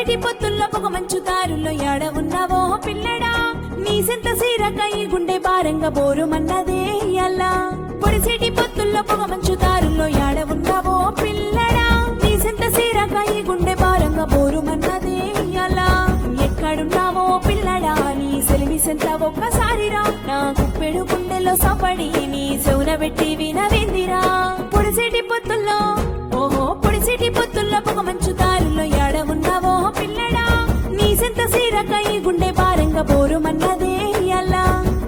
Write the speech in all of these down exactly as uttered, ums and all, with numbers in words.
పొడిసేటి పొత్తుల్లో పొగ మంచు దారుల్లో యాడ ఉన్నావో పిల్లడా నీ సెంత సీరకై గుండె భారంగా బోరుమన్నదే అల్లా పొడిసేటి పొత్తుల్లో పొగ మంచు దారుల్లో యాడ ఉన్నావో పిల్లడా నీ సెంత సీరకై గుండె భారంగా బోరుమన్నదే అల్లా ఎక్కడున్నావో పిల్లడా నీ సెలిమి సెంత ఒక్కసారిరా నా గుప్పెడు గుండెలో సపడి నీ చెవున పెట్టి వినవిందిరా పొడిసేటి పొత్తుల్లో ఓహో పొడిసేటి పొత్తుల్లో పొగ మంచు దారుల్లో యాడ ఉన్నావో పిల్లడా నీ సెంత సీరకై గుండె భారంగా బోరుమన్నదే అల్లా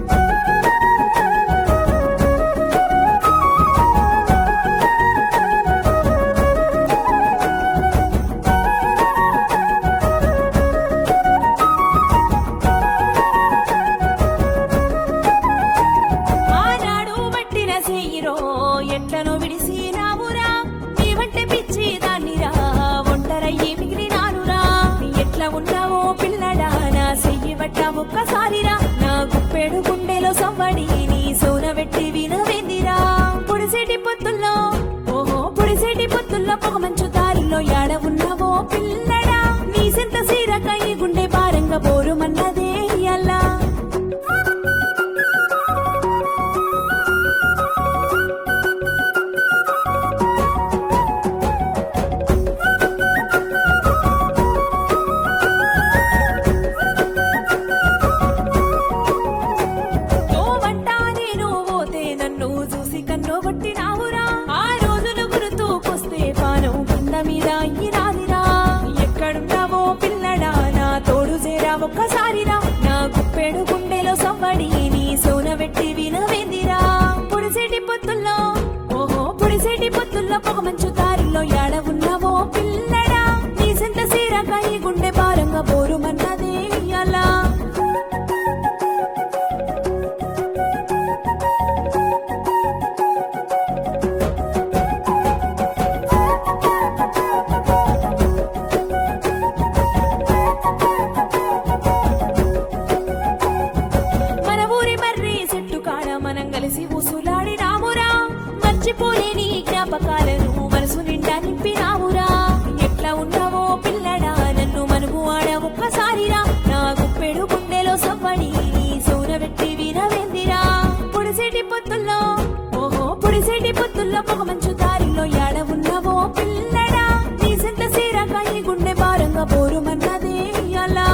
ఆనాడు పట్టిన సేయిరో ఎట్లనో విడిసి రావురా నీ వంటే పిచ్చి దాన్నిరా ఒంటరయ్యి మిగిలినానురా ఎట్లా ఉన్నావో పిల్లడా నా సెయ్యి వట్ట ఒక్కసారిరా నా గుప్పెడు గుండెలో సవ్వడి నీ సోన పెట్టి వినవేందిరా పొడిసేటి పొత్తుల్లో ఓహో పొడిసేటి పొత్తుల్లో పొగ మంచు దారిలో యాడ ఉన్నావో పిల్లడా నీ సెంత సీరకై గుండె భారంగా బోరుమన్నదే అల్లా కొట్టినావురా ఆ రోజులు గుర్తుకొస్తే పానం కింద మీద ఇరాదిరా ఎక్కడున్నావో పిల్లడా నా తోడు చేరా ఒక్కసారిరా నా గుప్పెడు గుండెలో సవ్వడి నీ సోన పెట్టి వినవేందిరా పొడిసేటి పొత్తుల్లో ఓహో పొడిసేటి పొత్తుల్లో పొగ మంచు దారిలో యాడ ఉన్నావో పిల్లడా నీ సెంత సీరకై గుండె భారంగా బోరుమన్నదే అలా కలిసి ఊసులాడినామురా మర్చిపోలేని జ్ఞాపకాలను మనసు నిండా నింపినామురా ఎట్లా ఉన్నావో పిల్లడా నన్ను మనుగు ఆడ ఒక్కసారిరా నా గుప్పెడు గుండెలో సవ్వడి నీ సోన పెట్టి వినవేందిరా పొడిసేటి పొత్తుల్లో ఓహో పొడిసేటి పొత్తుల్లో పొగ మంచు దారిలో యాడ ఉన్నావో పిల్లడా నీ సెంత సీరకై గుండె భారంగా బోరుమన్నదే అలా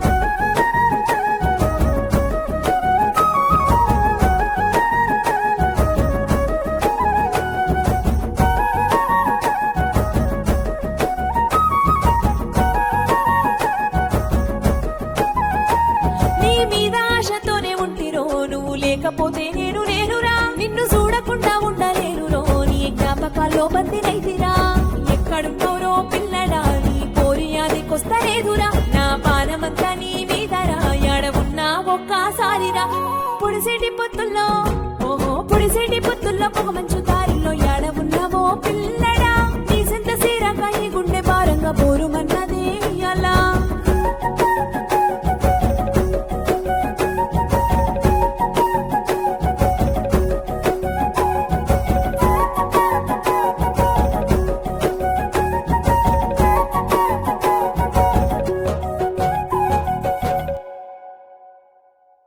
లేకపోతే నేను నేనురా నిన్ను చూడకుండా ఉండలేనురో నీ జ్ఞాపకాల్లో బందినైతిరా ఎక్కడున్నావురో పిల్లడా నీ పోరి అదికొస్తలేదురా నా పానమంతా నీ మీదరా ఎడవున్నా ఒక్కసారిరా పొడిసేటి పొత్తుల్లో ఓహో పొడిసేటి పొత్తుల్లో పొగ మంచు దారిలో ఎడవున్నావో పిల్లడా నీ సెంత సీరకై గుండె భారంగా బోరుమన్న